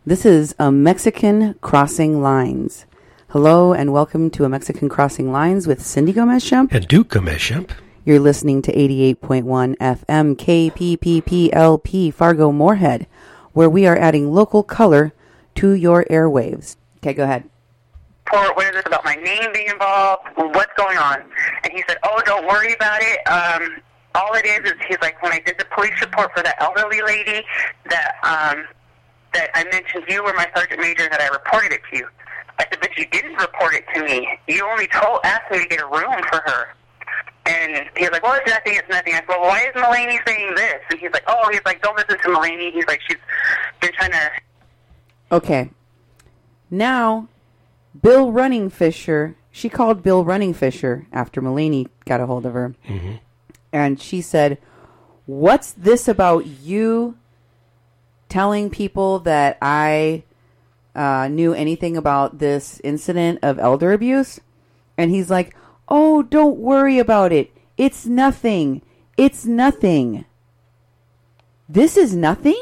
This is A Mexican Crossing Lines. Hello and welcome to A Mexican Crossing Lines with Cindy Gomez-Schemp. And Duke Gomez-Schemp. You're listening to 88.1 FM KPPPLP Fargo Moorhead, where we are adding local color to your airwaves. Okay, go ahead. What is this about my name being involved? What's going on? And he said, oh, don't worry about it. All it is he's like, when I did the police report for that elderly lady that I mentioned you were my sergeant major and that I reported it to you. I said, but you didn't report it to me. You only asked me to get a room for her. And he was like, well, it's nothing, it's nothing. I said, well, why is Mulaney saying this? And he's like, don't listen to Mulaney. He's like, she's been trying to... Okay. Now, Bill Runningfisher, she called Bill Runningfisher after Mulaney got a hold of her. Mm-hmm. And she said, what's this about you telling people that I knew anything about this incident of elder abuse? And he's like, oh, don't worry about it. It's nothing. It's nothing. This is nothing?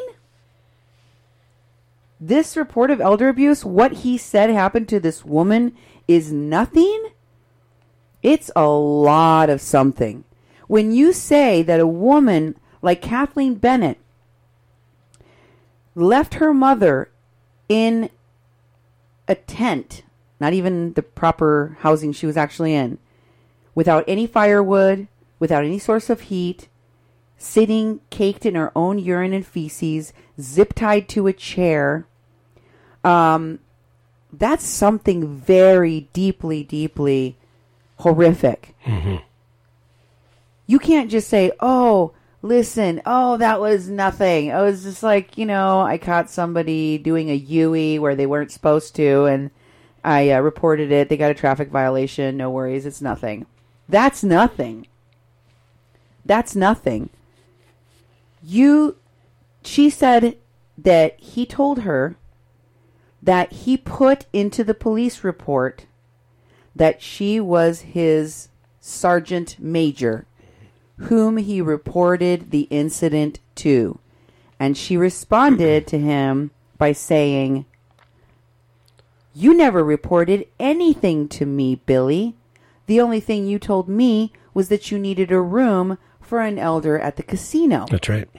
This report of elder abuse, what he said happened to this woman is nothing? It's a lot of something. When you say that a woman like Kathleen Bennett left her mother in a tent, not even the proper housing she was actually in, without any firewood, without any source of heat, sitting caked in her own urine and feces, zip-tied to a chair, that's something very deeply, deeply horrific. Mm-hmm. You can't just say, oh, listen, that was nothing. It was just like, I caught somebody doing a UE where they weren't supposed to, and I reported it. They got a traffic violation. No worries. It's nothing. That's nothing. That's nothing. She said that he told her that he put into the police report that she was his sergeant major, whom he reported the incident to. And she responded to him by saying, you never reported anything to me, Billy. The only thing you told me was that you needed a room for an elder at the casino. That's right.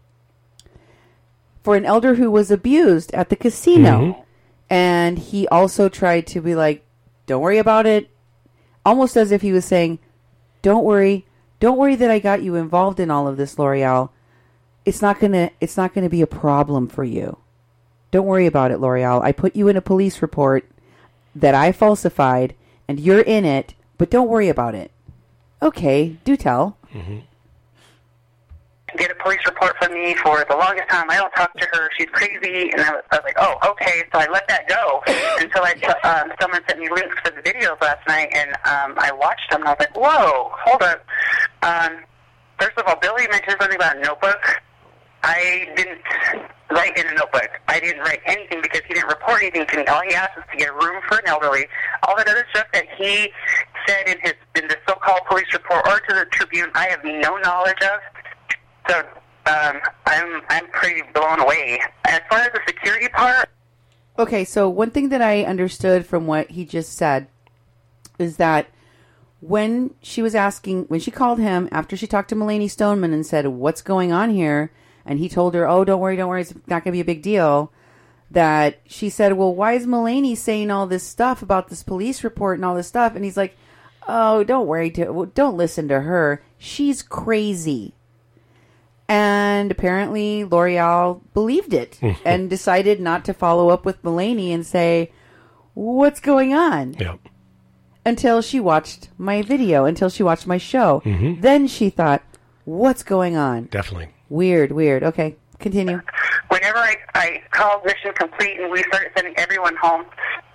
For an elder who was abused at the casino. Mm-hmm. And he also tried to be like, don't worry about it. Almost as if he was saying, don't worry that I got you involved in all of this, L'Oreal. It's not gonna be a problem for you. Don't worry about it, L'Oreal. I put you in a police report that I falsified, and you're in it, but don't worry about it. Okay, do tell. Mm-hmm. Get a police report from me for the longest time. I don't talk to her. She's crazy. And I was like, oh, okay. So I let that go until someone sent me links for the videos last night, and I watched them, and I was like, whoa, hold up. First of all, Billy mentioned something about a notebook. I didn't write in a notebook. I didn't write anything because he didn't report anything to me. All he asked was to get a room for an elderly. All that other stuff that he said in the so-called police report or to the Tribune, I have no knowledge of. So I'm pretty blown away. As far as the security part... Okay, so one thing that I understood from what he just said is that when she called him after she talked to Mulaney Stoneman and said, what's going on here? And he told her, oh, don't worry, it's not going to be a big deal. That she said, well, why is Mulaney saying all this stuff about this police report and all this stuff? And he's like, oh, don't worry, don't listen to her. She's crazy. And apparently L'Oreal believed it and decided not to follow up with Mulaney and say, what's going on? Yep. Until she watched my video, until she watched my show. Mm-hmm. Then she thought, what's going on? Definitely. Weird. Okay, continue. Whenever I called Mission Complete and we started sending everyone home,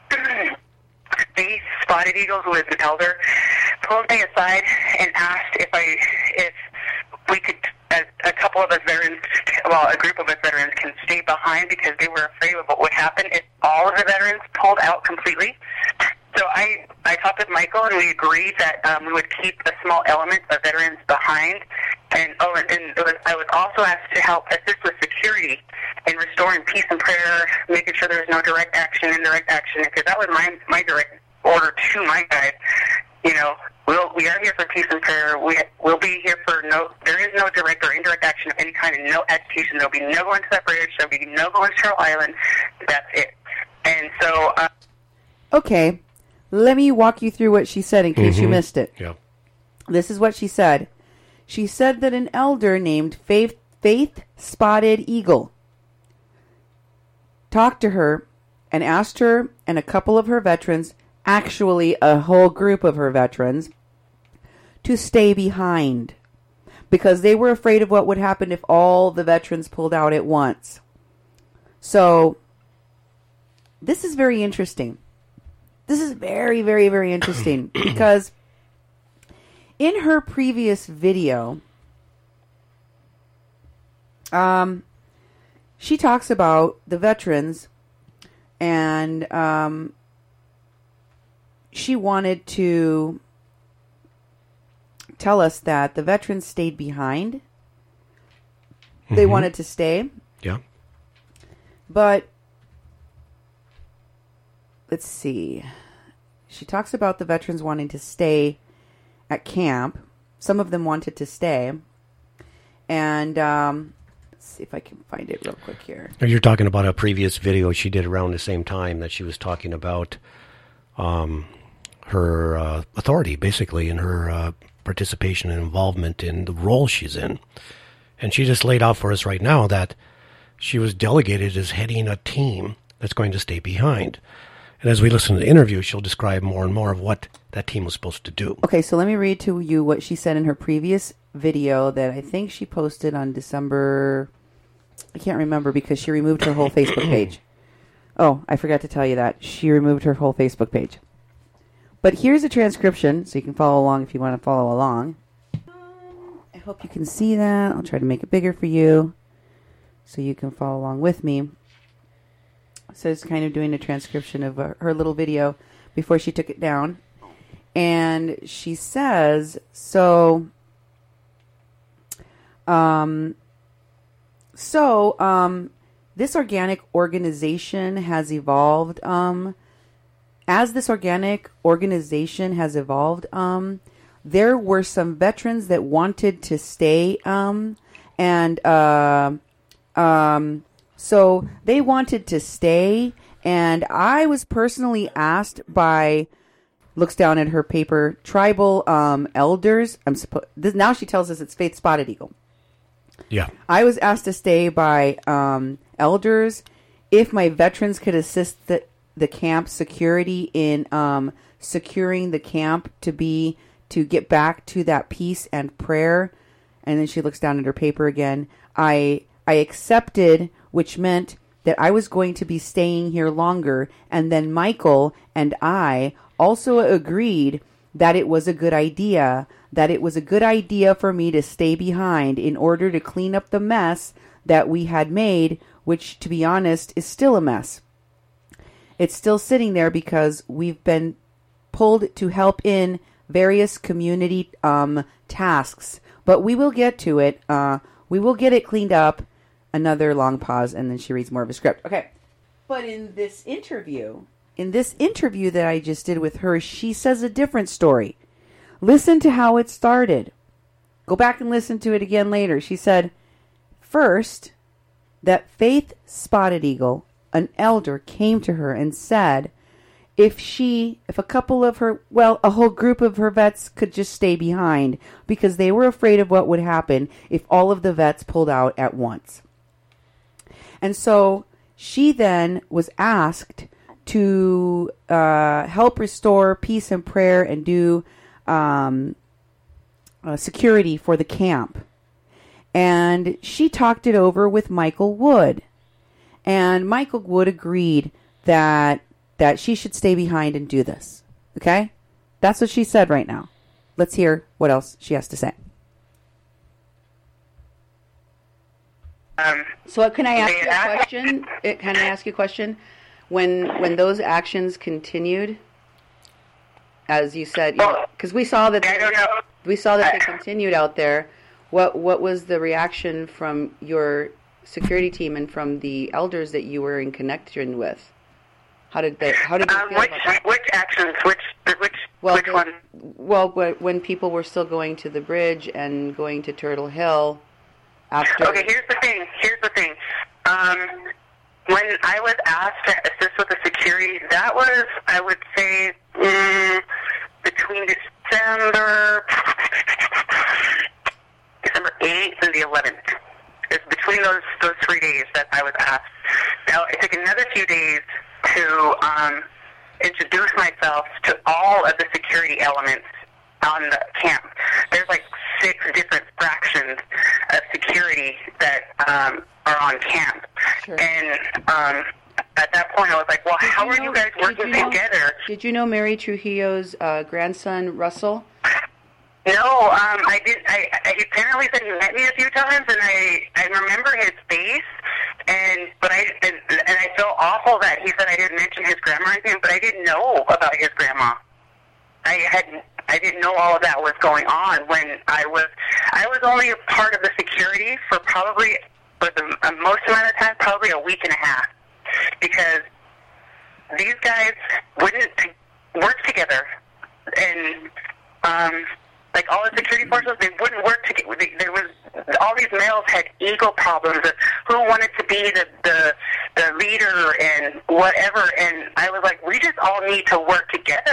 the Spotted Eagles, who is the elder, pulled me aside and asked if we could, a couple of us veterans, a group of us veterans can stay behind because they were afraid of what would happen if all of the veterans pulled out completely. So I talked with Michael and we agreed that we would keep a small element of veterans behind And I was also asked to help assist with security and restoring peace and prayer, making sure there was no direct action, indirect action, because that was my direct order to my guys. You know, we are here for peace and prayer. We'll be here for there is no direct or indirect action of any kind and no agitation. There'll be no going to that bridge. There'll be no going to Turtle Island. That's it. And so... okay, let me walk you through what she said in case you missed it. Yeah. This is what she said. She said that an elder named Faith Spotted Eagle talked to her and asked her and a couple of her veterans, actually a whole group of her veterans, to stay behind because they were afraid of what would happen if all the veterans pulled out at once. So this is very interesting. This is very, very, very interesting because in her previous video, she talks about the veterans and she wanted to tell us that the veterans stayed behind. They wanted to stay. Yeah. But let's see. She talks about the veterans wanting to stay at camp. Some of them wanted to stay. And let's see if I can find it real quick here. You're talking about a previous video she did around the same time that she was talking about her authority, basically, in her participation and involvement in the role she's in. And she just laid out for us right now that she was delegated as heading a team that's going to stay behind. And as we listen to the interview, she'll describe more and more of what that team was supposed to do. Okay, so let me read to you what she said in her previous video that I think she posted on December... I can't remember because she removed her whole Facebook page. Oh, I forgot to tell you that. She removed her whole Facebook page. But here's a transcription, so you can follow along if you want to follow along. I hope you can see that. I'll try to make it bigger for you so you can follow along with me. So it's kind of doing a transcription of her little video before she took it down. And she says, this organic organization has evolved. As this organic organization has evolved, there were some veterans that wanted to stay, so they wanted to stay, and I was personally asked by, looks down at her paper, tribal elders. Now she tells us it's Faith Spotted Eagle. Yeah. I was asked to stay by elders if my veterans could assist the camp security in securing the camp to get back to that peace and prayer. And then she looks down at her paper again. I accepted, which meant that I was going to be staying here longer. And then Michael and I also agreed that it was a good idea, for me to stay behind in order to clean up the mess that we had made, which, to be honest, is still a mess. It's still sitting there because we've been pulled to help in various community tasks. But we will get to it. We will get it cleaned up. Another long pause, and then she reads more of a script. Okay. But in this interview that I just did with her, she says a different story. Listen to how it started. Go back and listen to it again later. She said, first, that Faith Spotted Eagle, an elder, came to her and said if a couple of her, a whole group of her vets could just stay behind because they were afraid of what would happen if all of the vets pulled out at once. And so she then was asked to help restore peace and prayer and do security for the camp. And she talked it over with Michael Wood. And Michael Wood agreed that she should stay behind and do this. Okay? That's what she said right now. Let's hear what else she has to say. So can I ask you a question? Can I ask you a question? When those actions continued, as you said, because we saw that they continued out there. What was the reaction from your security team and from the elders that you were in connection with? How did they feel about that? Which actions? Which one? Well, when people were still going to the bridge and going to Turtle Hill after. Okay, here's the thing. When I was asked to assist with the security, that was, I would say, between December 8th and the 11th. It's between those 3 days that I was asked. Now, it took another few days to introduce myself to all of the security elements on the camp. There's like 6 different fractions of security that are on camp. Sure. And at that point, I was like, well, how are you guys working together? Did you know Mary Trujillo's grandson, Russell? No, I did. He apparently said he met me a few times, and I remember his face, but I felt awful that he said I didn't mention his grandma or anything, but I didn't know about his grandma. I didn't know all of that was going on when I was only a part of the security for the most amount of time, probably a week and a half, because these guys wouldn't work together, and like all the security forces, they wouldn't work together. There was all these males had ego problems of who wanted to be the leader and whatever, and I was like, we just all need to work together.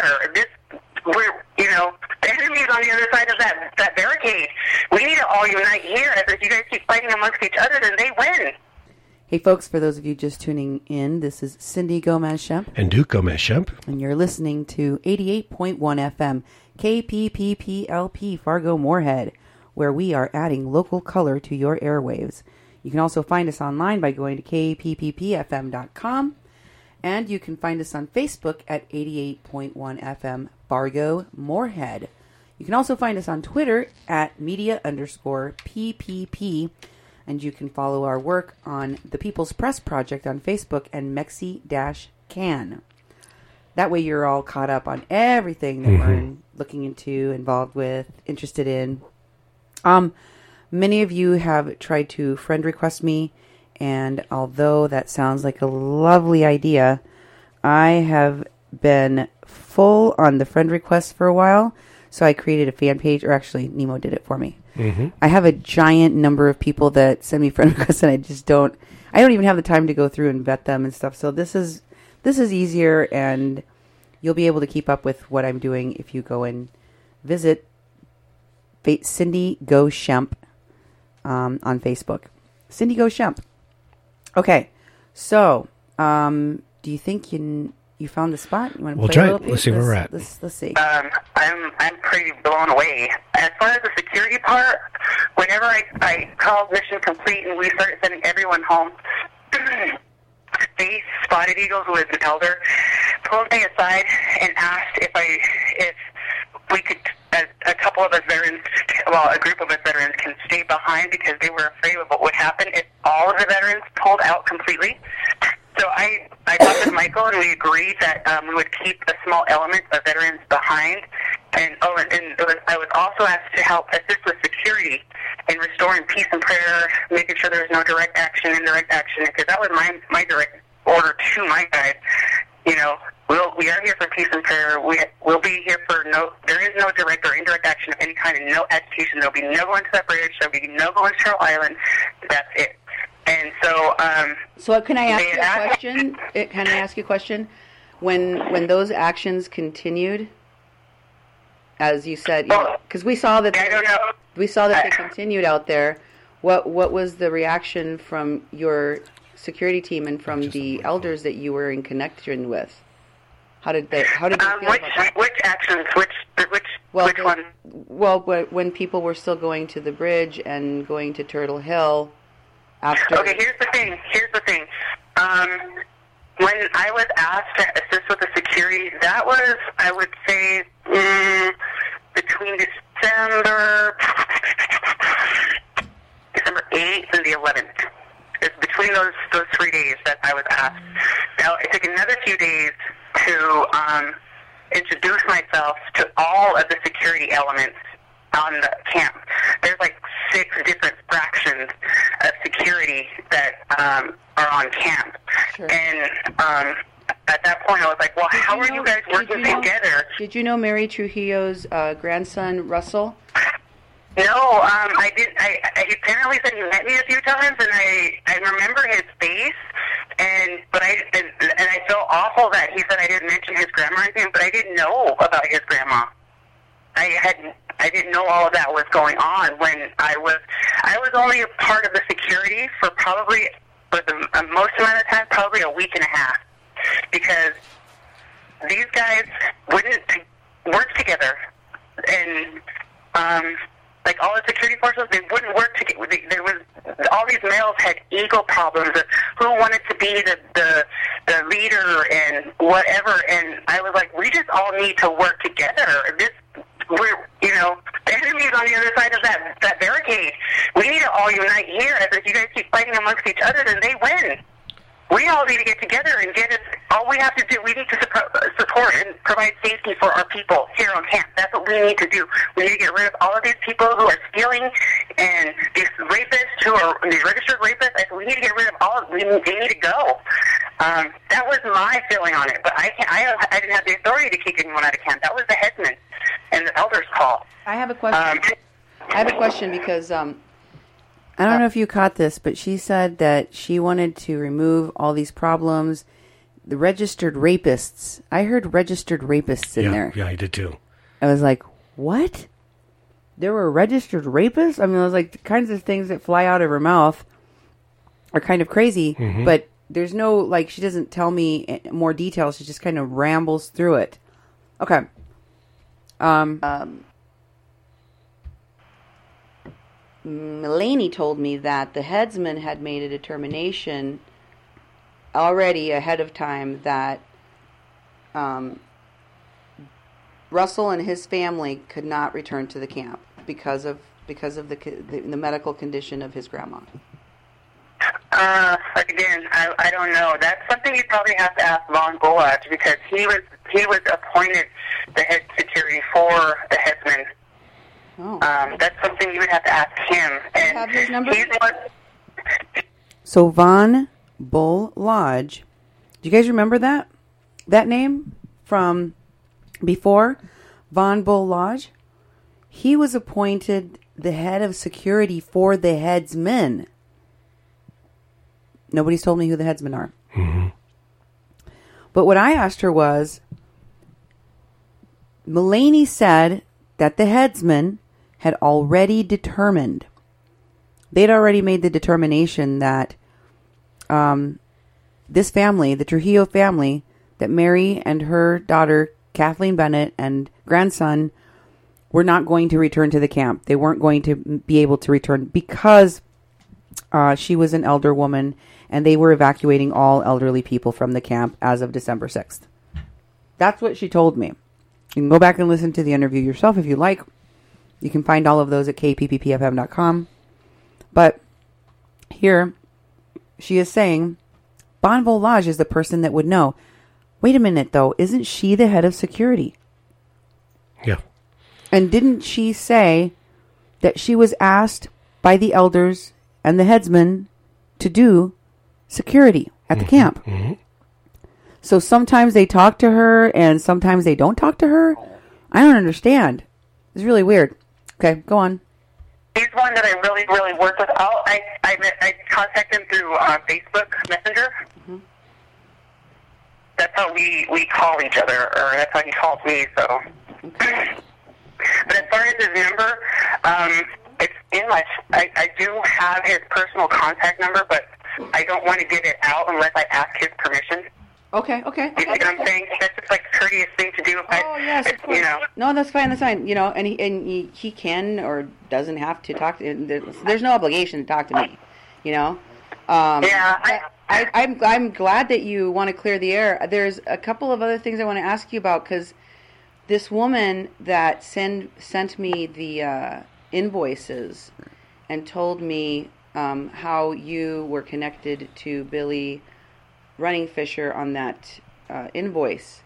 The enemy's on the other side of that barricade. We need to all unite here. If you guys keep fighting amongst each other, then they win. Hey, folks, for those of you just tuning in, this is Cindy Gomez-Shemp. And Duke Gomez-Shemp. And you're listening to 88.1 FM, KPPPLP, Fargo-Moorhead, where we are adding local color to your airwaves. You can also find us online by going to kpppfm.com. And you can find us on Facebook at 88.1 FM Fargo Moorhead. You can also find us on Twitter at media_PPP. And you can follow our work on the People's Press Project on Facebook and Mexi-Can. That way you're all caught up on everything that we're looking into, involved with, interested in. Many of you have tried to friend request me. And although that sounds like a lovely idea, I have been full on the friend requests for a while. So I created a fan page, or actually Nemo did it for me. I have a giant number of people that send me friend requests, and I don't even have the time to go through and vet them and stuff. So this is easier, and you'll be able to keep up with what I'm doing if you go and visit Cindy Go Shemp on Facebook. Cindy Go Shemp. Okay, so do you think you found the spot? You want to we'll play try a little it. bit? Let's see where we're at. Let's see. I'm pretty blown away. As far as the security part, whenever I called Mission Complete and we started sending everyone home, they Spotted Eagles was an elder, pulled me aside and asked if we could, a couple of us veterans, a group of us veterans can stay behind because they were afraid of what would happen if all of the veterans pulled out completely. So I talked to Michael, and we agreed that we would keep a small element of veterans behind. And I was also asked to help assist with security in restoring peace and prayer, making sure there was no direct action, indirect action, because that was my direct order to my guys. We are here for peace and prayer. We'll be here for there is no direct or indirect action of any kind, and no agitation. There'll be no going to that bridge. There'll be no going to Turtle Island. That's it. And so, so can I ask you a question? Can I ask you a question? When those actions continued, as you said, because we saw that I don't know. We saw that they continued out there. What was the reaction from your security team and from the elders that you were in connection with? How did they feel about that? Which actions? Which one? Well, when people were still going to the bridge and going to Turtle Hill. Okay, here's the thing. When I was asked to assist with the security, that was, I would say, between December 8th and the 11th. It's between those 3 days that I was asked. Now, it took another few days to introduce myself to all of the security elements on the camp. There's like 6 different fractions of security that are on camp. Sure. And at that point, I was like, well, how are you guys working together? Did you know Mary Trujillo's grandson, Russell? No, I did. He apparently said he met me a few times, and I remember his face. But I felt awful that he said I didn't mention his grandma or anything, but I didn't know about his grandma. I didn't know all of that was going on when I was only a part of the security for the most amount of time, probably a week and a half, because these guys wouldn't work together, and like all the security forces, they wouldn't work together. There was all these males had ego problems of who wanted to be the leader and whatever, and I was like, we just all need to work together. The enemy's on the other side of that barricade. We need to all unite here. If you guys keep fighting amongst each other, then they win. We all need to get together and get it. All we have to do, we need to support and provide safety for our people here on camp. That's what we need to do. We need to get rid of all of these people who are stealing and these rapists these registered rapists. I said, we need to get rid of all of them. They need to go. That was my feeling on it, but I didn't have the authority to kick anyone out of camp. That was the headsman and the elders' call. I have a question. Because I don't know if you caught this, but she said that she wanted to remove all these problems. The registered rapists. I heard registered rapists in there. Yeah, I did too. I was like, what? There were registered rapists? I mean, it was like the kinds of things that fly out of her mouth are kind of crazy, but there's no, like, she doesn't tell me more details. She just kind of rambles through it. Okay. Mulaney told me that the headsman had made a determination already ahead of time that Russell and his family could not return to the camp because of the medical condition of his grandma. Again, I don't know. That's something you probably have to ask Von Bulach, because he was appointed the head security for the headsman. Oh. That's something you would have to ask him. And have his number? He's one. So Von Bull Lodge, do you guys remember that name from before? Von Bull Lodge? He was appointed the head of security for the headsmen. Nobody's told me who the headsmen are. Mm-hmm. But what I asked her was, Mulaney said that the headsmen had already determined. They'd already made the determination that this family, the Trujillo family, that Mary and her daughter, Kathleen Bennett, and grandson were not going to return to the camp. They weren't going to be able to return because she was an elder woman, and they were evacuating all elderly people from the camp as of December 6th. That's what she told me. You can go back and listen to the interview yourself if you like. You can find all of those at kpppfm.com. But here, she is saying, Von Volage is the person that would know. Wait a minute, though. Isn't she the head of security? Yeah. And didn't she say that she was asked by the elders and the headsmen to do security at the camp? Mm-hmm. So sometimes they talk to her and sometimes they don't talk to her? I don't understand. It's really weird. Okay, go on. He's one that I really, really work with. I contact him through Facebook Messenger. Mm-hmm. That's how we call each other, or that's how he calls me. So, Okay. But as far as his number, it's in my. I do have his personal contact number, but I don't want to give it out unless I ask his permission. Okay. You know what I'm saying? That's just like a courteous thing to do. Yes, of course. You know. No, that's fine. You know, and he can or doesn't have to talk to. There's no obligation to talk to me. You know. Yeah. I'm glad that you want to clear the air. There's a couple of other things I want to ask you about, because this woman that sent me the invoices and told me how you were connected to Billy Running Fisher on that invoice.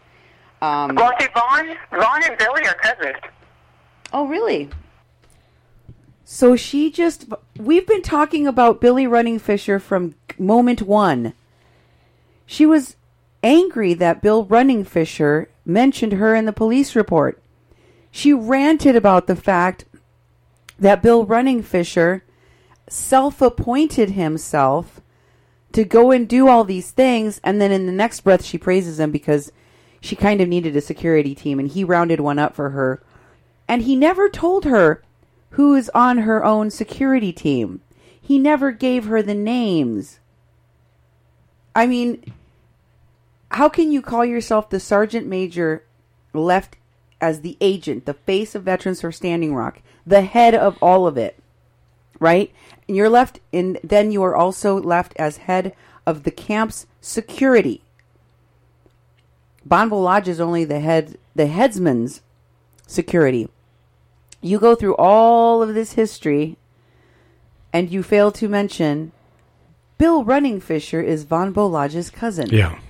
Well, see, Vaughn and Billy are cousins. Oh, really? So we've been talking about Billy Running Fisher from moment one. She was angry that Bill Running Fisher mentioned her in the police report. She ranted about the fact that Bill Running Fisher self-appointed himself to go and do all these things, and then in the next breath she praises him because she kind of needed a security team, and he rounded one up for her. And he never told her who is on her own security team. He never gave her the names. I mean, how can you call yourself the sergeant major left as the agent, the face of Veterans for Standing Rock, the head of all of it, right? And you're left in, then you are also left as head of the camp's security. Bonvo Lodge is only the headsman's security. You go through all of this history and you fail to mention Bill Running Fisher is Bonvo Lodge's cousin. Yeah.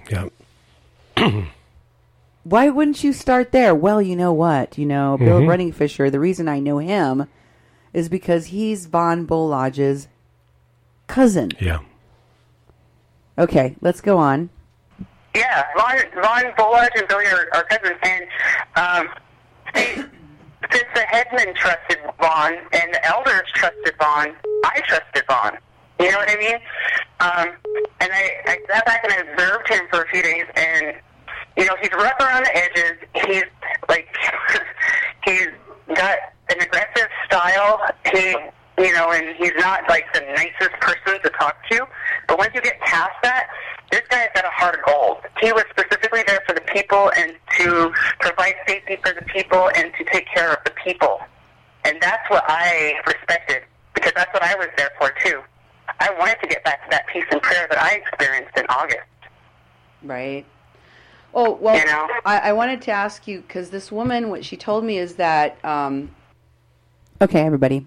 Why wouldn't you start there? Well, you know what? Bill Running Fisher, the reason I know him is because he's Bonvo Lodge's cousin. Yeah. Okay, let's go on. Yeah, Von Lodge and Billy are cousins, and since the headman trusted Vaughn and the elders trusted Vaughn, I trusted Vaughn. You know what I mean? And I sat back and I observed him for a few days, and he's rough around the edges. He's he's got an aggressive style. And he's not like the nicest person to talk to. But once you get past that, this guy's got a heart of gold. He was specifically there for the people and to provide safety for the people and to take care of the people. And that's what I respected, because that's what I was there for too. I wanted to get back to that peace and prayer that I experienced in August. Right. Oh, well, I wanted to ask you, because this woman, what she told me is that, okay, everybody.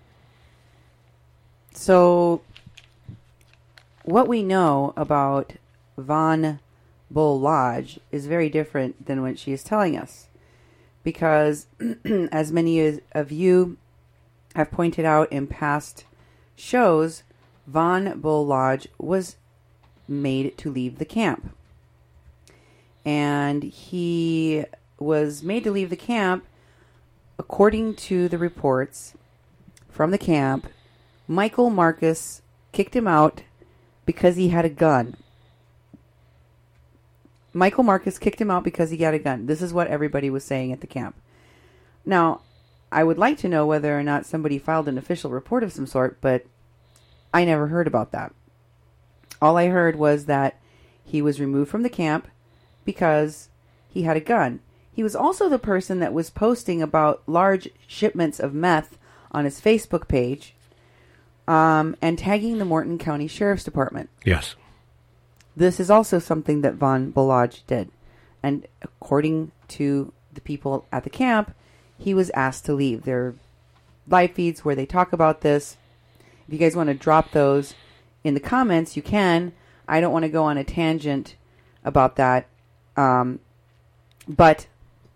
So, what we know about Bonvo Lodge is very different than what she is telling us. Because, as many of you have pointed out in past shows, Bonvo Lodge was made to leave the camp. And he was made to leave the camp, according to the reports from the camp. Michael Marcus kicked him out because he had a gun. Michael Marcus kicked him out because he had a gun. This is what everybody was saying at the camp. Now, I would like to know whether or not somebody filed an official report of some sort, but I never heard about that. All I heard was that he was removed from the camp because he had a gun. He was also the person that was posting about large shipments of meth on his Facebook page, and tagging the Morton County Sheriff's Department. Yes. This is also something that Bonvo Lodge did. And according to the people at the camp, he was asked to leave. There are live feeds where they talk about this. If you guys want to drop those in the comments, you can. I don't want to go on a tangent about that. But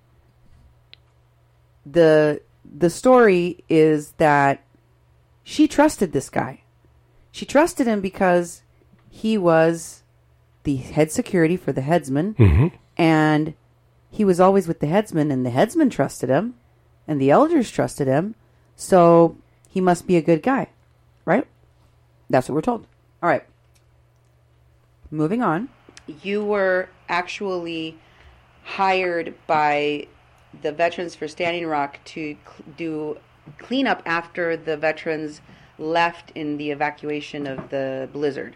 the story is that she trusted this guy. She trusted him because he was the head security for the headsman, and he was always with the headsman, and the headsman trusted him, and the elders trusted him, so he must be a good guy, right? That's what we're told. All right. Moving on. You were actually hired by the Veterans for Standing Rock to do cleanup after the veterans left in the evacuation of the blizzard.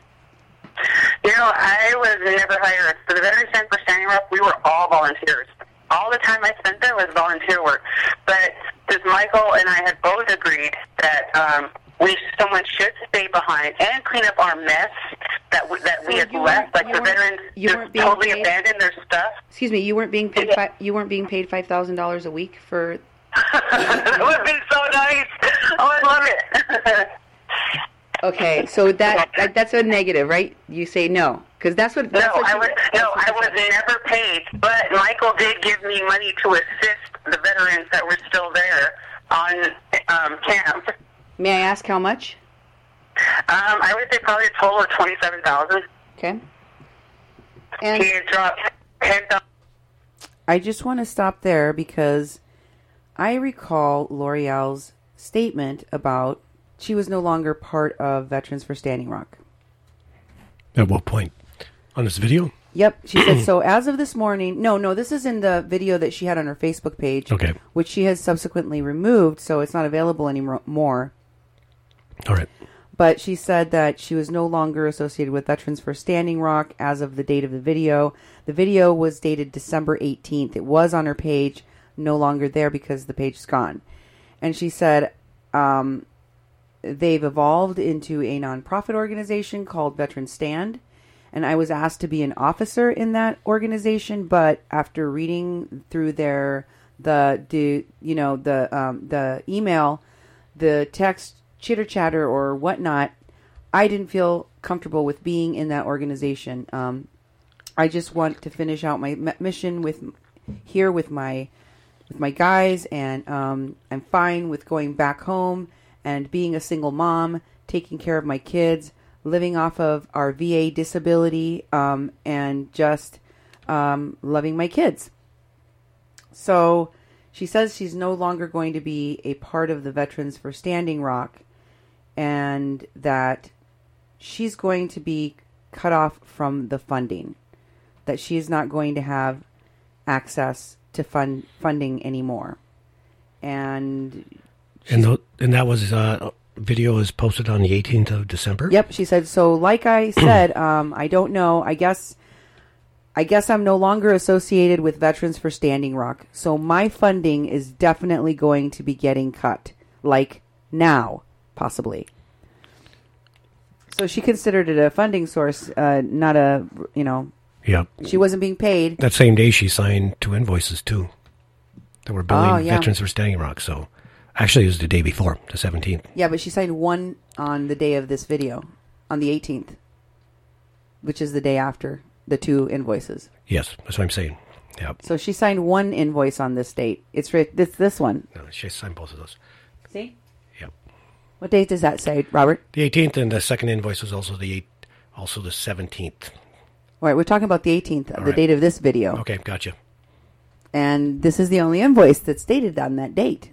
I was never hired. For the Veterans Center for Standing Rock, we were all volunteers. All the time I spent there was volunteer work. But since Michael and I had both agreed that someone should stay behind and clean up our mess that we had left, like the veterans just totally abandoned their stuff. Excuse me, you weren't being paid. You weren't being paid $5,000 a week for. That would have been so nice. Oh, I love it. Okay, so that's a negative, right? You say no, because that's what. I was never paid, but Michael did give me money to assist the veterans that were still there on camp. May I ask how much? I would say probably a total of $27,000. Okay. And He had dropped $10,000. I just want to stop there because I recall L'Oreal's statement about she was no longer part of Veterans for Standing Rock. At what point? On this video? Yep. She said, so as of this morning, no, this is in the video that she had on her Facebook page, Okay. which she has subsequently removed, so it's not available anymore. All right. But she said that she was no longer associated with Veterans for Standing Rock as of the date of the video. The video was dated December 18th. It was on her page, no longer there because the page is gone. And she said they've evolved into a nonprofit organization called Veteran Stand. And I was asked to be an officer in that organization, but after reading through the email, the text chitter chatter or whatnot, I didn't feel comfortable with being in that organization. I just want to finish out my mission with my guys, and I'm fine with going back home and being a single mom, taking care of my kids, living off of our VA disability, and just loving my kids. So she says she's no longer going to be a part of the Veterans for Standing Rock, and that she's going to be cut off from the funding, that she is not going to have access to funding anymore. And that was video is posted on the 18th of December? Yep, she said, so like I said, I don't know, I guess I'm no longer associated with Veterans for Standing Rock, so my funding is definitely going to be getting cut, like now, possibly. So she considered it a funding source, not a, Yeah. she wasn't being paid. That same day she signed 2 invoices too. That were billing Veterans for Standing Rock, so... Actually, it was the day before, the 17th. Yeah, but she signed one on the day of this video, on the 18th, which is the day after the 2 invoices. Yes, that's what I'm saying. Yeah. So she signed one invoice on this date. It's this one. No, she signed both of those. See? Yep. What date does that say, Robert? The 18th, and the second invoice was also the 17th. All right, we're talking about the 18th, the date of this video. Okay, gotcha. And this is the only invoice that's dated on that date.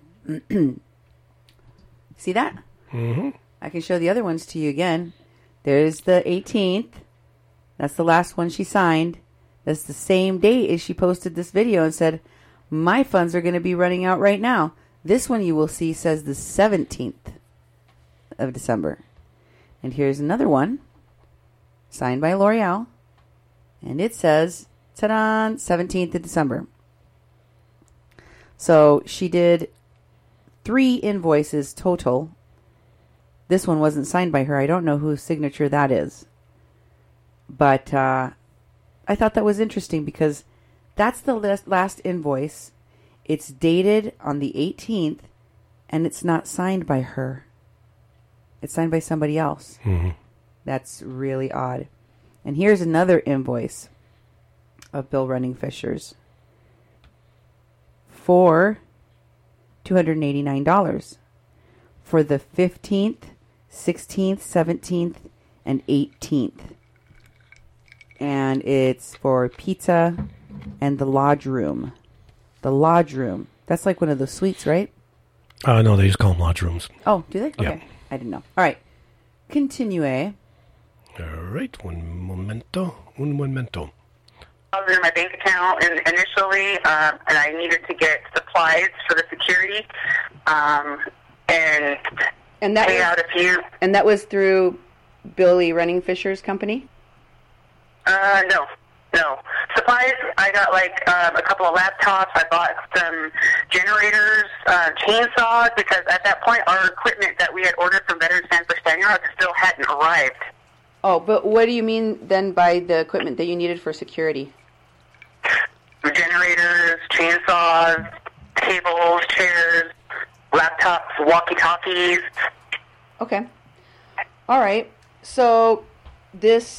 See that? Mm-hmm. I can show the other ones to you again. There's the 18th. That's the last one she signed. That's the same date as she posted this video and said, my funds are going to be running out right now. This one you will see says the 17th of December. And here's another one signed by L'Oreal. And it says, ta-da, 17th of December. So she did 3 invoices total. This one wasn't signed by her. I don't know whose signature that is. But I thought that was interesting because that's the last invoice. It's dated on the 18th, and it's not signed by her. It's signed by somebody else. Mm-hmm. That's really odd. And here's another invoice of Bill Running Fishers for $289 for the 15th, 16th, 17th, and 18th. And it's for pizza and the lodge room. The lodge room. That's like one of those suites, right? No, they just call them lodge rooms. Oh, do they? Yeah. Okay. I didn't know. All right. Continue. All right. Un momento. I was in my bank account initially, and I needed to get supplies for the security, and that pay was, out a few. And that was through Billy Running Fisher's company? No. Supplies, I got like a couple of laptops. I bought some generators, chainsaws, because at that point our equipment that we had ordered from Veterans Stand for Standing Rock still hadn't arrived. Oh, but what do you mean then by the equipment that you needed for security? Generators, chainsaws, tables, chairs, laptops, walkie-talkies. Okay. All right. So this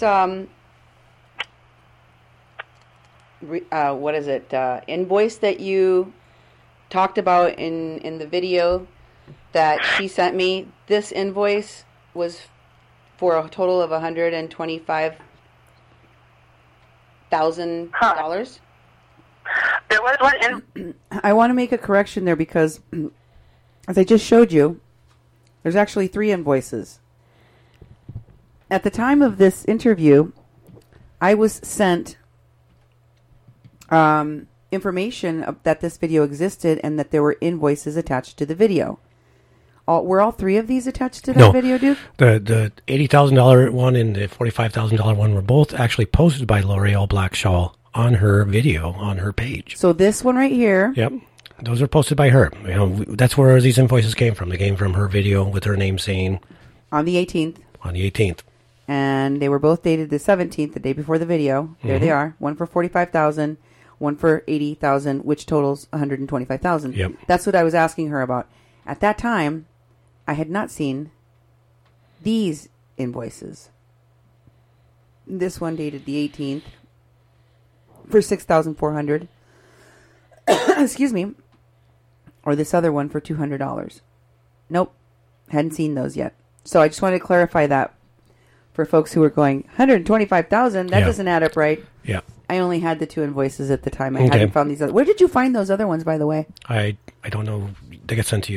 what is it? Invoice that you talked about in the video that she sent me, this invoice was for a total of $125,000. There was one in... I want to make a correction there because, as I just showed you, there's actually 3 invoices. At the time of this interview, I was sent information that this video existed and that there were invoices attached to the video. Were all 3 of these attached to that video, Duke? The $80,000 one and the $45,000 one were both actually posted by L'Oreal Blackshaw on her video, on her page. So this one right here. Yep. Those are posted by her. You know, that's where these invoices came from. They came from her video with her name saying... On the 18th. On the 18th. And they were both dated the 17th, the day before the video. There they are. One for $45,000, one for $80,000, which totals $125,000. Yep. That's what I was asking her about. At that time, I had not seen these invoices. This one dated the 18th for $6,400. Excuse me. Or this other one for $200. Nope. Hadn't seen those yet. So I just wanted to clarify that for folks who are going, $125,000, that doesn't add up right. Yeah. I only had the 2 invoices at the time. I hadn't found these other. Where did you find those other ones, by the way? I don't know. They get sent to you.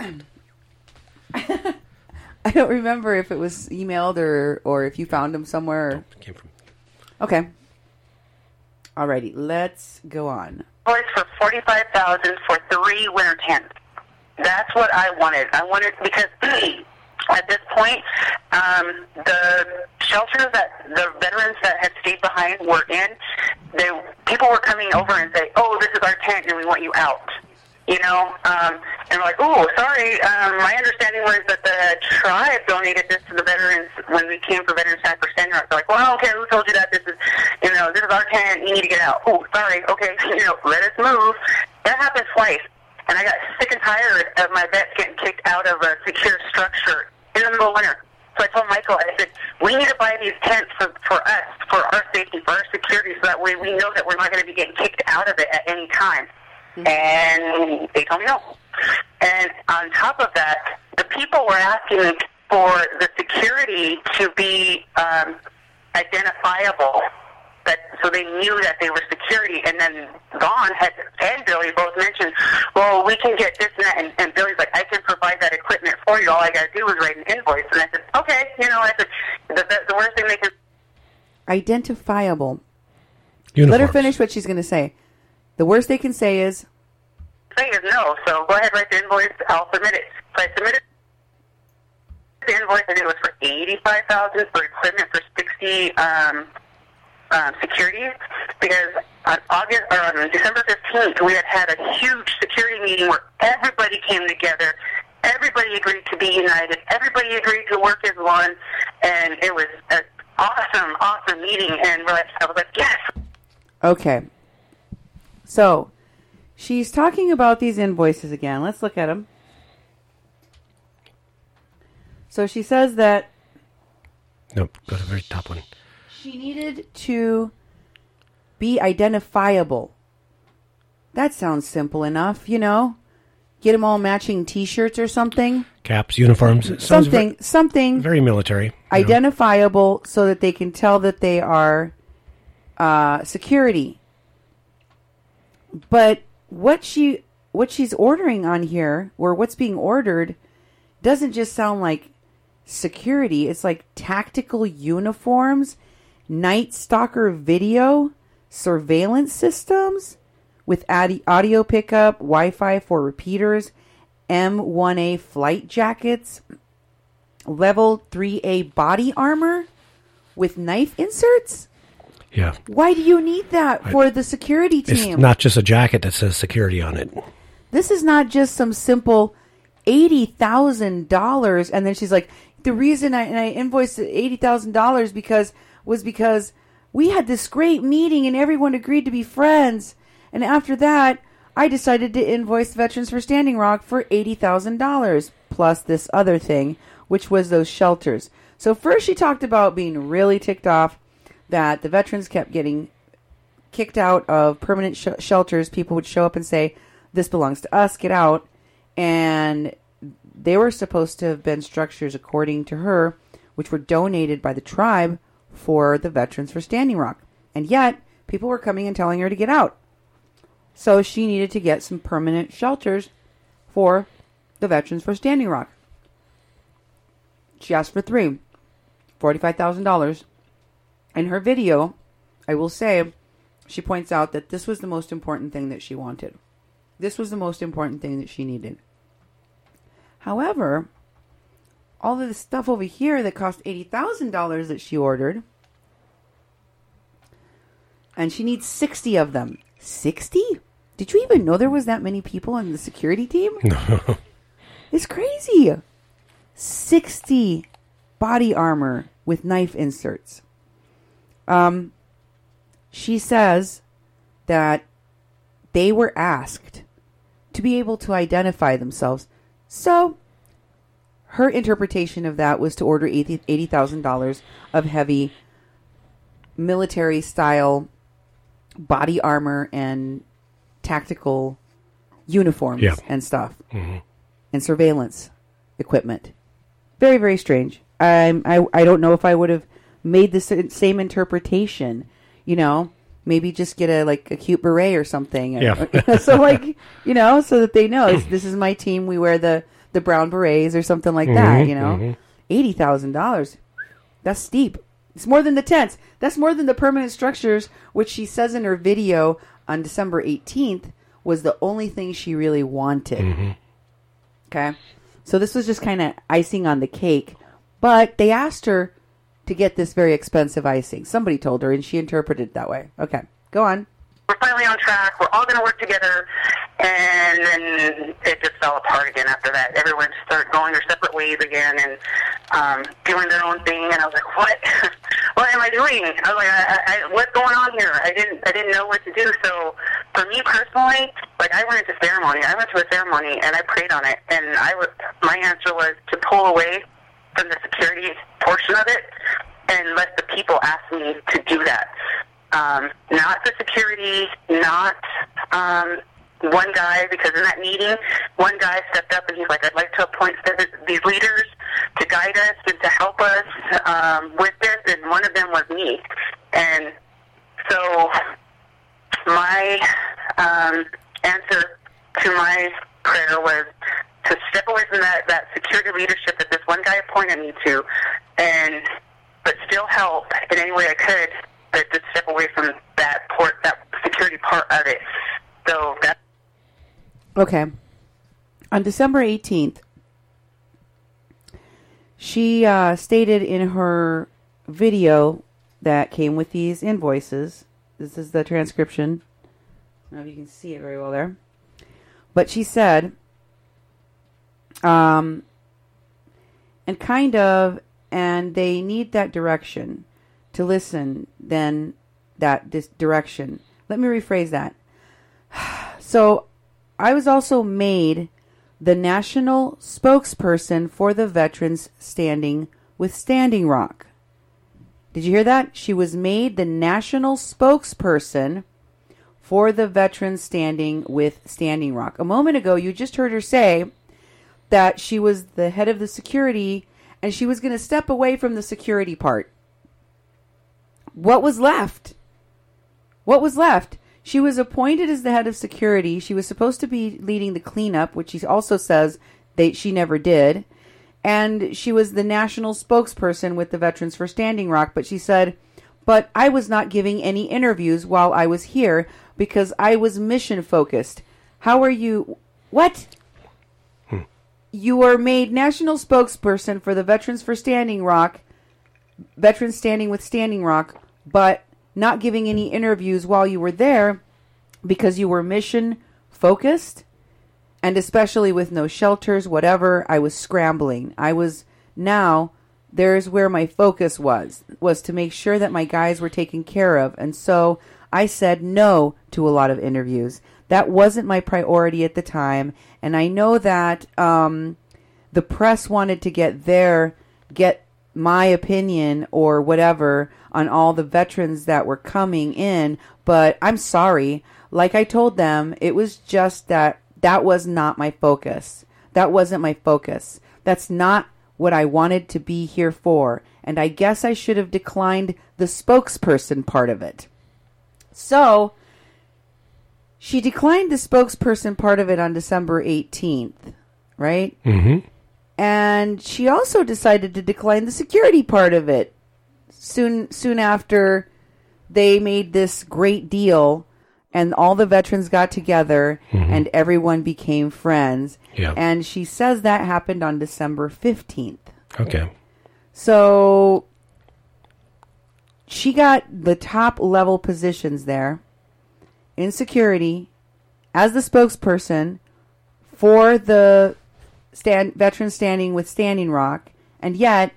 I don't remember if it was emailed or if you found them somewhere. No, it came from... Okay. Alrighty, let's go on. Invoice for $45,000 for 3 winter tents. That's what I wanted. I wanted because at this point, the shelters that the veterans that had stayed behind were in, people were coming over and say, "Oh, this is our tent, and we want you out." You know, and we're like, "Oh, sorry. My understanding was that the tribe donated this to the veterans when we came for Veterans Time for Standing Rock." They're like, "Well, okay, who told you that? This is our tent. You need to get out." "Oh, sorry. Okay, let us move." That happened twice, and I got sick and tired of my vets getting kicked out of a secure structure in the middle of winter. So I told Michael, I said, we need to buy these tents for us, for our safety, for our security, so that way we know that we're not going to be getting kicked out of it at any time. Mm-hmm. And they told me no. And on top of that, the people were asking for the security to be identifiable, so they knew that they were security. And then Dawn and Billy both mentioned, well, we can get this and that. And Billy's like, I can provide that equipment for you. All I got to do is write an invoice. And I said, okay. I said, the worst thing they can... Identifiable. Uniforms. Let her finish what she's going to say. The worst they can say is... Say is no. So go ahead, write the invoice. I'll submit it. So I submitted the invoice. I think it was for $85,000 for equipment for 60... security, because on December 15th, we had a huge security meeting where everybody came together, everybody agreed to be united, everybody agreed to work as one, and it was an awesome meeting, and I was like, yes. Okay. So, she's talking about these invoices again. Let's look at them. So she says that... Nope, go to the very top one. She needed to be identifiable. That sounds simple enough, Get them all matching T-shirts or something. Caps, uniforms. Something. Very military. Identifiable so that they can tell that they are security. But what she's ordering on here, or what's being ordered, doesn't just sound like security. It's like tactical uniforms, Night Stalker video, surveillance systems with audio pickup, Wi-Fi for repeaters, M1A flight jackets, level 3A body armor with knife inserts. Yeah. Why do you need that for the security team? It's not just a jacket that says security on it. This is not just some simple $80,000. And then she's like, the reason I invoiced $80,000 because we had this great meeting and everyone agreed to be friends. And after that, I decided to invoice Veterans for Standing Rock for $80,000 plus this other thing, which was those shelters. So first she talked about being really ticked off that the veterans kept getting kicked out of permanent shelters. People would show up and say, this belongs to us, get out. And they were supposed to have been structures, according to her, which were donated by the tribe for the veterans for Standing Rock. And yet, people were coming and telling her to get out. So she needed to get some permanent shelters for the veterans for Standing Rock. She asked for $45,000. In her video, I will say, she points out that this was the most important thing that she wanted. This was the most important thing that she needed. However, all of the stuff over here that cost $80,000 that she ordered, and she needs 60 of them. 60? Did you even know there was that many people on the security team? No. It's crazy. 60 body armor with knife inserts. She says that they were asked to be able to identify themselves. So her interpretation of that was to order $80,000 of heavy military style body armor and tactical uniforms and stuff, and surveillance equipment. Very, very strange. I don't know if I would have made the same interpretation. You know, maybe just get a cute beret or something. Yeah. So so that they know this is my team. We wear the brown berets or something like that. You know, $80,000. That's steep. It's more than the tents. That's more than the permanent structures, which she says in her video on December 18th was the only thing she really wanted. Okay. So this was just kind of icing on the cake. But they asked her to get this very expensive icing. Somebody told her, and she interpreted it that way. Okay. Go on. We're finally on track. We're all going to work together. And then it just fell apart again after that. Everyone started going their separate ways again and doing their own thing. And I was like, what? What am I doing? I was like, what's going on here? I didn't know what to do. So for me personally, I went into ceremony. I went to a ceremony and I prayed on it. And my answer was to pull away from the security portion of it and let the people ask me to do that. Not the security, not one guy, because in that meeting, one guy stepped up and he's like, I'd like to appoint these leaders to guide us and to help us with this, and one of them was me. And so my answer to my prayer was to step away from that security leadership that this one guy appointed me to, but still help in any way I could, but to step away from that security part of it. So that's okay. On December 18th, she stated in her video that came with these invoices. This is the transcription. I don't know if you can see it very well there. But she said, and they need that direction to listen, then this direction. Let me rephrase that. So I was also made the national spokesperson for the veterans standing with Standing Rock. Did you hear that? She was made the national spokesperson for the veterans standing with Standing Rock. A moment ago, you just heard her say that she was the head of the security and she was going to step away from the security part. What was left? What was left? She was appointed as the head of security. She was supposed to be leading the cleanup, which she also says she never did. And she was the national spokesperson with the Veterans for Standing Rock. But she said, but I was not giving any interviews while I was here because I was mission focused. How are you? What? You were made national spokesperson for the Veterans for Standing Rock, Veterans Standing with Standing Rock, but not giving any interviews while you were there because you were mission focused, and especially with no shelters, whatever, I was scrambling. There's where my focus was to make sure that my guys were taken care of. And so I said no to a lot of interviews. That wasn't my priority at the time. And I know that the press wanted to get my opinion or whatever on all the veterans that were coming in. But I'm sorry. Like I told them, it was just that was not my focus. That wasn't my focus. That's not what I wanted to be here for. And I guess I should have declined the spokesperson part of it. So she declined the spokesperson part of it on December 18th, right? Mm-hmm. And she also decided to decline the security part of it soon after they made this great deal and all the veterans got together and everyone became friends. Yeah. And she says that happened on December 15th. Okay. So she got the top level positions there in security as the spokesperson for the veterans standing with Standing Rock, and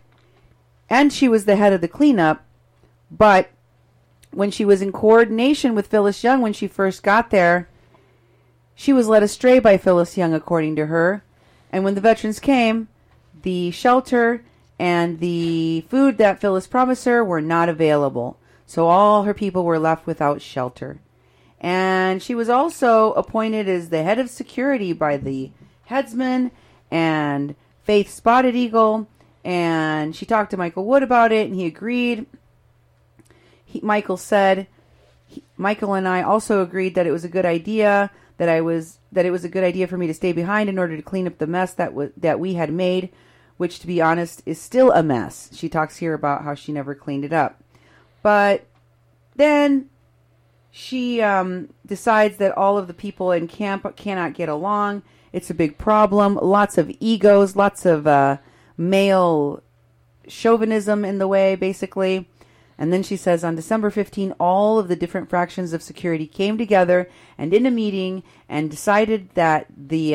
she was the head of the cleanup, but when she was in coordination with Phyllis Young when she first got there, she was led astray by Phyllis Young, according to her. And when the veterans came, the shelter and the food that Phyllis promised her were not available. So all her people were left without shelter. And she was also appointed as the head of security by the headsman and Faith Spotted Eagle. And she talked to Michael Wood about it, and he agreed. Michael and I also agreed that it was a good idea, that it was a good idea for me to stay behind in order to clean up the mess that we had made, which, to be honest, is still a mess. She talks here about how she never cleaned it up. But then she decides that all of the people in camp cannot get along. It's a big problem. Lots of egos, lots of male chauvinism in the way, basically. And then she says, on December 15, all of the different fractions of security came together and in a meeting and decided that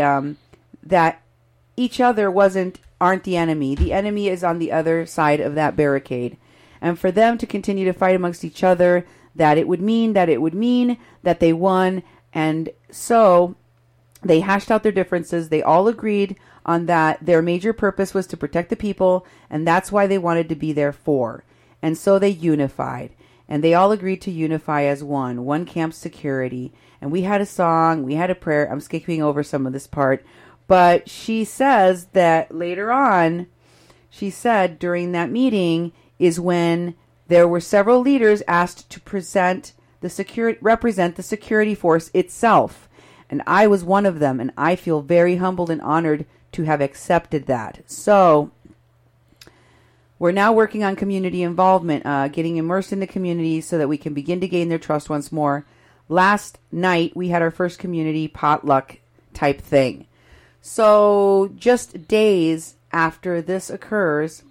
that each other aren't the enemy. The enemy is on the other side of that barricade. And for them to continue to fight amongst each other, that it would mean that they won. And so they hashed out their differences. They all agreed on that their major purpose was to protect the people, and that's why they wanted to be there for. And so they unified, and they all agreed to unify as one camp security. And we had a song, we had a prayer. I'm skipping over some of this part. But she says that later on, she said during that meeting is when there were several leaders asked to represent the security force itself. And I was one of them, and I feel very humbled and honored to have accepted that. So we're now working on community involvement, getting immersed in the community so that we can begin to gain their trust once more. Last night, we had our first community potluck type thing. So just days after this occurs,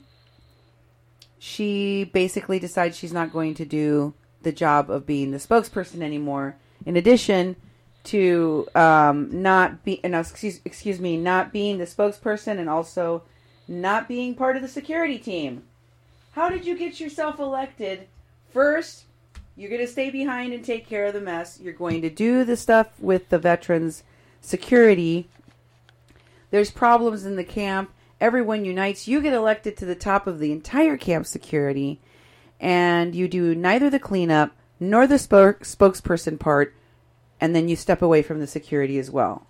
she basically decides she's not going to do the job of being the spokesperson anymore. In addition to not being the spokesperson and also not being part of the security team. How did you get yourself elected? First, you're going to stay behind and take care of the mess. You're going to do the stuff with the veterans' security. There's problems in the camp. Everyone unites. You get elected to the top of the entire camp security, and you do neither the cleanup nor the spokesperson part, and then you step away from the security as well.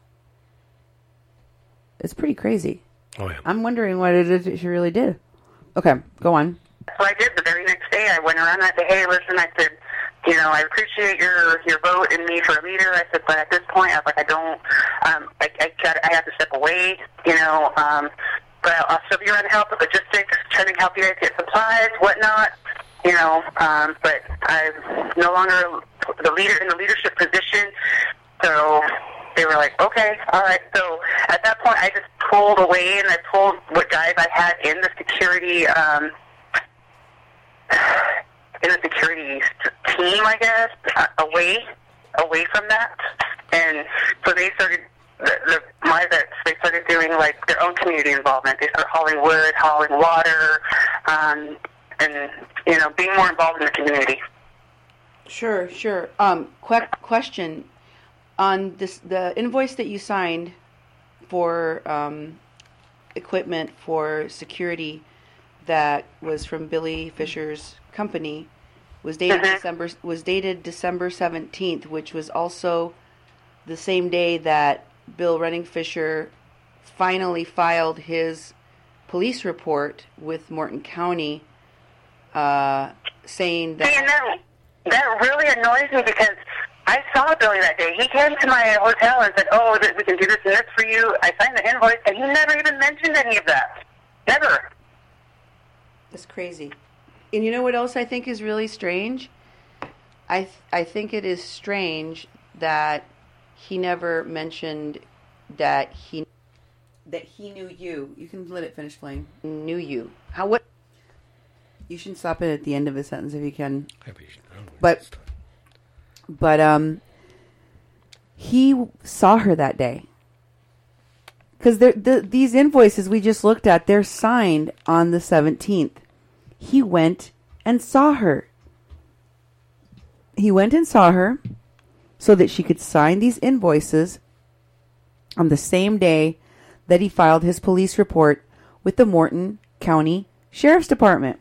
It's pretty crazy. Oh, yeah. I'm wondering what it is that she really did. Okay, go on. So I did. The very next day, I went around and I said, hey, listen, I said, I appreciate your vote in me for a leader. I said, but at this point, I was like, I don't, I have to step away, but I'll still be around to help with logistics, trying to help you guys get supplies, whatnot, but I'm no longer the leader in the leadership position. So they were like, okay, all right. So at that point, I just pulled away, and I pulled what guys I had in the security team, I guess, away from that. And so they started, my vets, they started doing like their own community involvement. They started hauling wood, hauling water, and being more involved in the community. Sure. Question on this: the invoice that you signed for equipment for security that was from Billy Fisher's company was dated December 17th, which was also the same day that Bill Renning Fisher finally filed his police report with Morton County, saying that... See, and that really annoys me because I saw Billy that day. He came to my hotel and said, oh, we can do this and this for you. I signed the invoice, and he never even mentioned any of that. Never. That's crazy. And you know what else I think is really strange? I think it is strange that he never mentioned that he knew you. You can let it finish playing. Knew you. What? You shouldn't stop it at the end of a sentence if you can. But he saw her that day. Because these invoices we just looked at, they're signed on the 17th. He went and saw her. He went and saw her so that she could sign these invoices on the same day that he filed his police report with the Morton County Sheriff's Department.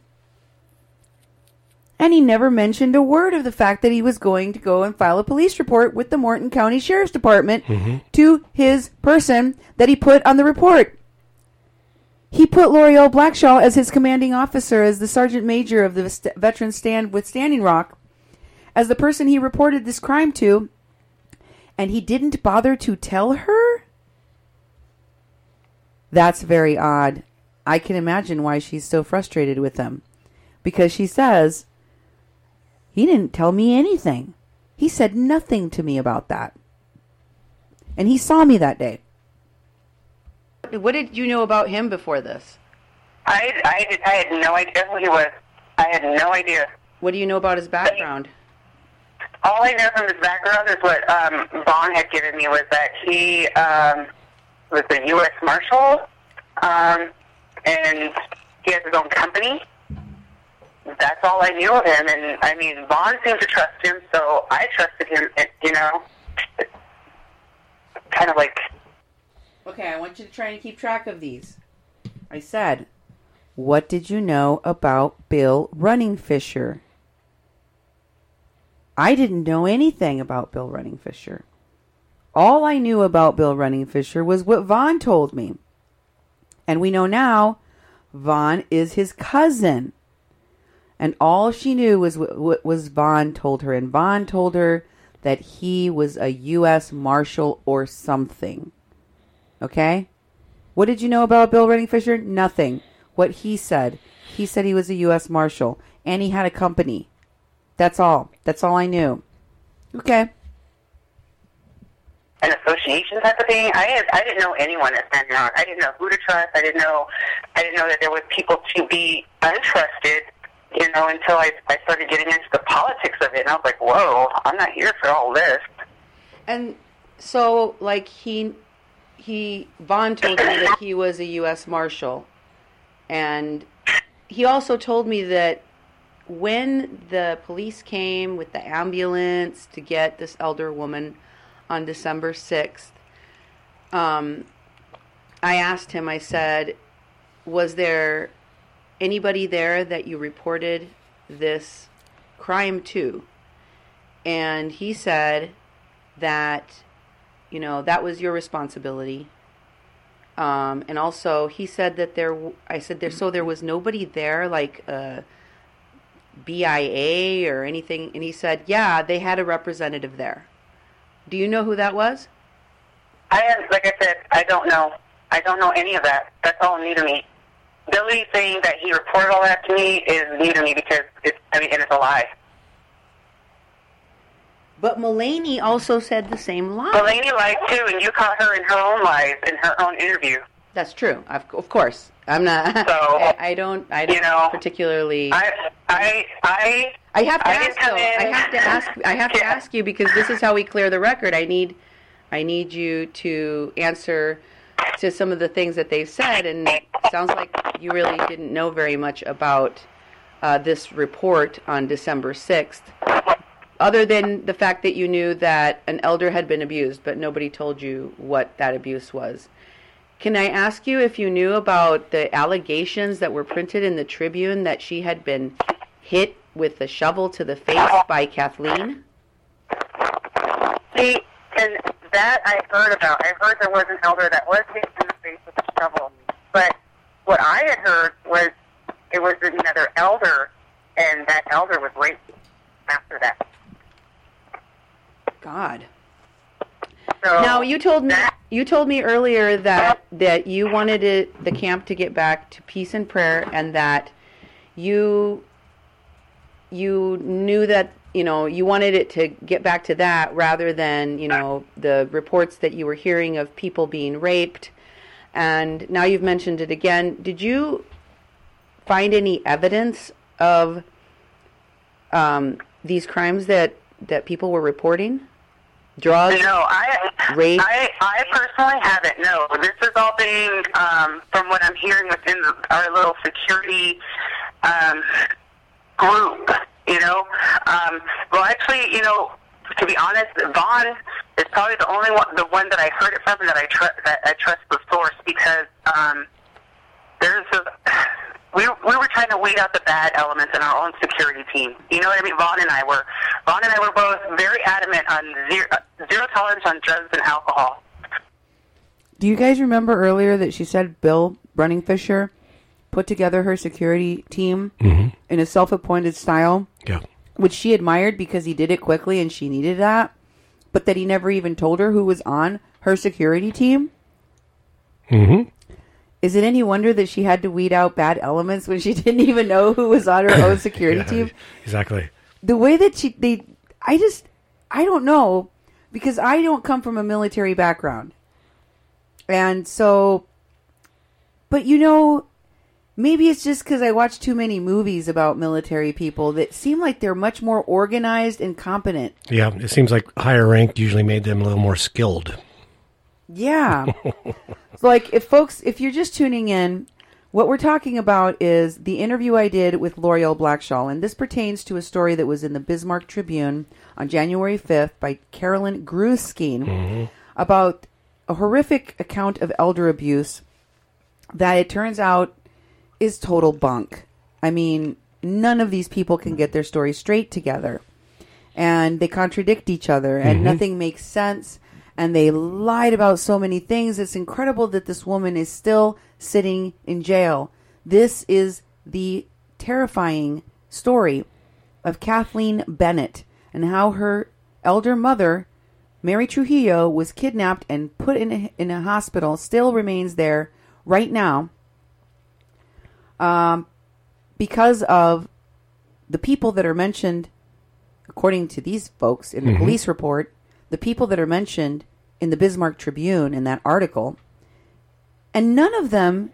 And he never mentioned a word of the fact that he was going to go and file a police report with the Morton County Sheriff's Department to his person that he put on the report. He put L'Oreal Blackshaw as his commanding officer, as the sergeant major of the veteran stand with Standing Rock, as the person he reported this crime to, and he didn't bother to tell her? That's very odd. I can imagine why she's so frustrated with him. Because she says, he didn't tell me anything. He said nothing to me about that. And he saw me that day. What did you know about him before this? I had no idea who he was. I had no idea. What do you know about his background? All I know from his background is what Vaughn had given me was that he was a U.S. Marshal, and he has his own company. That's all I knew of him, and I mean, Vaughn seemed to trust him, so I trusted him, you know. Kind of like... Okay, I want you to try and keep track of these. I said, what did you know about Bill Running Fisher? I didn't know anything about Bill Running Fisher. All I knew about Bill Running Fisher was what Vaughn told me. And we know now Vaughn is his cousin. And all she knew was what Vaughn told her. And Vaughn told her that he was a U.S. Marshal or something. Okay? What did you know about Bill Running Fisher? Nothing. What he said. He said he was a U.S. Marshal. And he had a company. That's all. That's all I knew. Okay. An association type of thing. I didn't know anyone at Standing Rock. I didn't know who to trust. I didn't know that there was people to be untrusted, you know, until I started getting into the politics of it. And I was like, whoa, I'm not here for all this. And so, like, Vaughn told me that he was a U.S. Marshal. And he also told me that when the police came with the ambulance to get this elder woman on December 6th, I asked him, I said, was there anybody there that you reported this crime to? And he said that, you know, that was your responsibility. And also he said that there was nobody there, like BIA or anything. And he said, yeah, they had a representative there. Do you know who that was? Like I said, I don't know. I don't know any of that. That's all new to me. Billy saying that he reported all that to me is new to me because it's a lie. But Mulaney also said the same lie. Mulaney lied too, and you caught her in her own lies in her own interview. That's true. Of course, I'm not. So I don't. You know, particularly. I have to ask though. I have to ask you because this is how we clear the record. I need you to answer to some of the things that they've said, and it sounds like you really didn't know very much about this report on December 6th, other than the fact that you knew that an elder had been abused, but nobody told you what that abuse was. Can I ask you if you knew about the allegations that were printed in the Tribune that she had been hit with a shovel to the face by Kathleen? See, and that I heard about. I heard there was an elder that was hit in the faced with this trouble. But what I had heard was it was another elder, and that elder was raped after that. God. So Now you told me earlier that you wanted the camp to get back to peace and prayer, and that you knew that you wanted it to get back to that rather than the reports that you were hearing of people being raped. And now you've mentioned it again. Did you find any evidence of these crimes that people were reporting? Drugs? No, rape? I personally haven't. No, this is all being from what I'm hearing within our little security group. Well, actually, to be honest, Vaughn is probably the only one that I heard it from that I trust the source, because we were trying to weed out the bad elements in our own security team. You know what I mean? Vaughn and I were both very adamant on zero tolerance on drugs and alcohol. Do you guys remember earlier that she said Bill Runningfisher put together her security team in a self-appointed style? Yeah. Which she admired because he did it quickly and she needed that, but that he never even told her who was on her security team? Mm-hmm. Is it any wonder that she had to weed out bad elements when she didn't even know who was on her own security team? Exactly. The way that I don't know, because I don't come from a military background. And so, but maybe it's just because I watch too many movies about military people that seem like they're much more organized and competent. Yeah, it seems like higher ranked usually made them a little more skilled. Yeah. Like, if you're just tuning in, what we're talking about is the interview I did with L'Oreal Blackshaw, and this pertains to a story that was in the Bismarck Tribune on January 5th by Carolyn Gruskin about a horrific account of elder abuse that it turns out is total bunk. I mean, none of these people can get their stories straight together, and they contradict each other, and nothing makes sense. And they lied about so many things. It's incredible that this woman is still sitting in jail. This is the terrifying story of Kathleen Bennett and how her elder mother, Mary Trujillo, was kidnapped and put in a hospital, still remains there right now, because of the people that are mentioned, according to these folks in the police report, the people that are mentioned in the Bismarck Tribune in that article, and none of them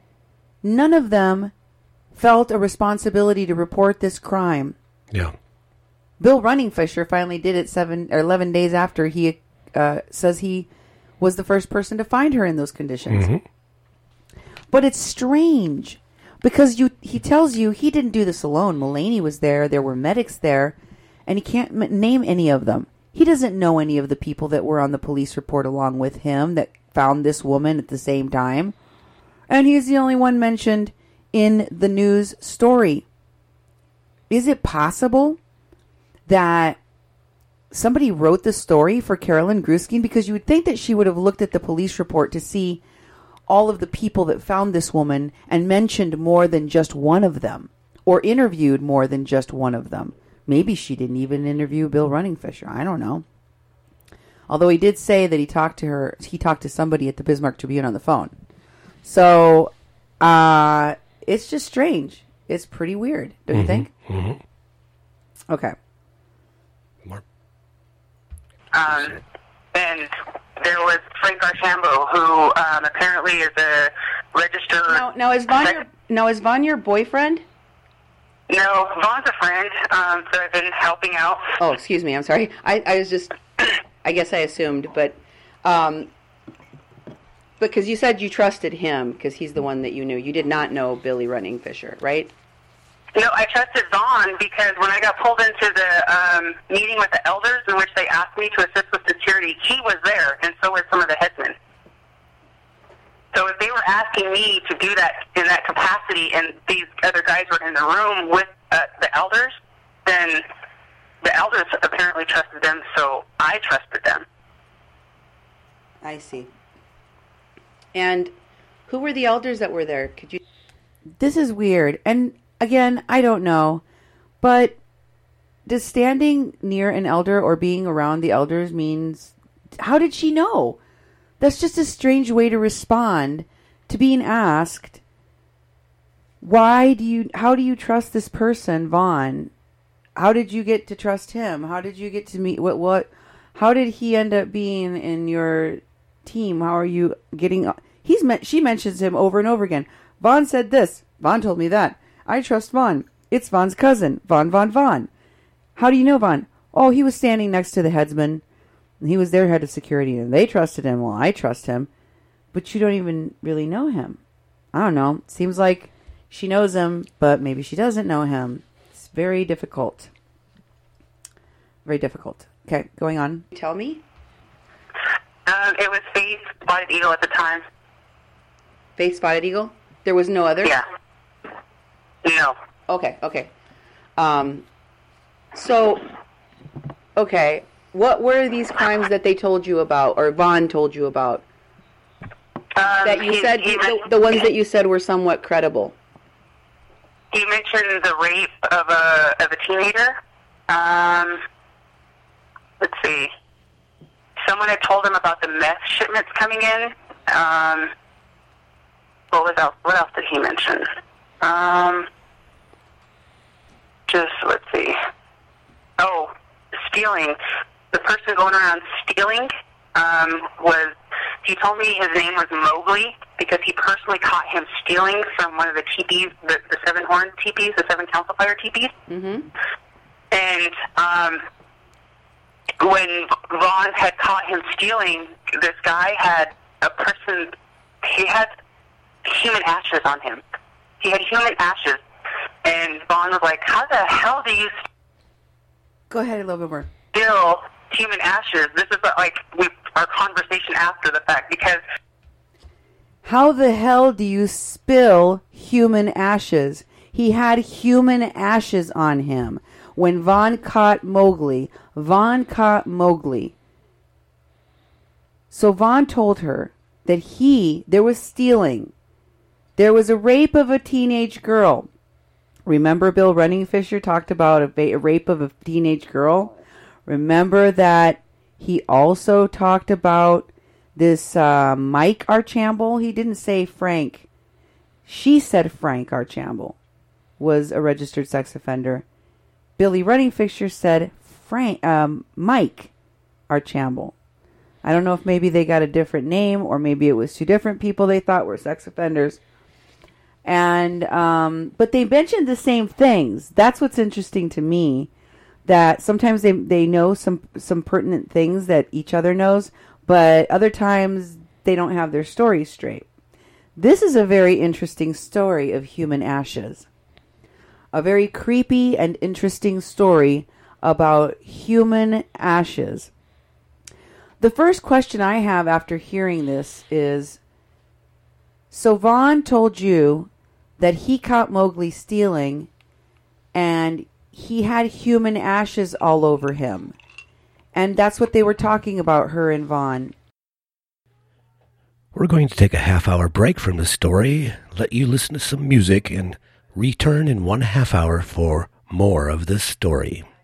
felt a responsibility to report this crime. Yeah. Bill Runningfisher finally did it 7 or 11 days after he says he was the first person to find her in those conditions. But it's strange because he tells you he didn't do this alone. Mulaney was there. There were medics there, and he can't name any of them. He doesn't know any of the people that were on the police report along with him that found this woman at the same time. And he's the only one mentioned in the news story. Is it possible that somebody wrote the story for Carolyn Gruskin? Because you would think that she would have looked at the police report to see all of the people that found this woman and mentioned more than just one of them, or interviewed more than just one of them. Maybe she didn't even interview Bill Runningfisher. I don't know. Although he did say that he talked to somebody at the Bismarck Tribune on the phone. So, it's just strange. It's pretty weird, don't you think? Okay. More. And there was Frank Archambault, who apparently is a registered... Now is Vaughn your boyfriend? No, Vaughn's a friend, so I've been helping out. Oh, excuse me. I'm sorry. I was just... I guess I assumed, but... because you said you trusted him because he's the one that you knew. You did not know Billy Runningfisher, right? No, I trusted Vaughn because when I got pulled into the meeting with the elders in which they asked me to assist with security, he was there, and so were some of the headsmen. So if they were asking me to do that in that capacity and these other guys were in the room with the elders, then the elders apparently trusted them, so I trusted them. I see. And Who were the elders that were there? This is weird. And again, I don't know. But does standing near an elder or being around the elders means... How did she know? That's just a strange way to respond to being asked, how do you trust this person, Vaughn? How did you get to trust him? How did you get to meet, how did he end up being in your team? How are you getting, she mentions him over and over again. Vaughn said this. Vaughn told me that. I trust Vaughn. It's Vaughn's cousin. Vaughn. How do you know Vaughn? Oh, he was standing next to the headsman. He was their head of security, and they trusted him. Well, I trust him. But you don't even really know him. I don't know. Seems like she knows him, but maybe she doesn't know him. It's very difficult. Very difficult. Okay, going on. Tell me. It was Faith Spotted Eagle at the time. Faith Spotted Eagle? There was no other? Yeah. No. Okay. So, okay. What were these crimes that they told you about, or Vaughn told you about? That you said, the ones that you said were somewhat credible. He mentioned the rape of a teenager. Let's see. Someone had told him about the meth shipments coming in. What else did he mention? Let's see. Oh, stealing. The person going around stealing he told me his name was Mowgli because he personally caught him stealing from one of the teepees, the seven horn teepees, the seven council fire teepees. Mm-hmm. And when Vaughn had caught him stealing, this guy had he had human ashes on him. He had human ashes. And Vaughn was like, how the hell do you Go ahead a little bit more. Still human ashes? This is like our conversation after the fact, because how the hell do you spill human ashes? He had human ashes on him. When Vaughn caught Mowgli. So Vaughn told her that there was stealing. There was a rape of a teenage girl. Remember Bill Runningfisher talked about a rape of a teenage girl? Remember that he also talked about this Mike Archambault? He didn't say Frank. She said Frank Archambault was a registered sex offender. Billy Runningfisher said Mike Archambault. I don't know if maybe they got a different name or maybe it was two different people they thought were sex offenders. And but they mentioned the same things. That's what's interesting to me. That sometimes they know some pertinent things that each other knows, but other times they don't have their stories straight. This is a very interesting story of human ashes. A very creepy and interesting story about human ashes. The first question I have after hearing this is, so Vaughn told you that he caught Mowgli stealing and he had human ashes all over him. And that's what they were talking about, her and Vaughn. We're going to take a half-hour break from the story, let you listen to some music, and return in 1/2 hour for more of this story.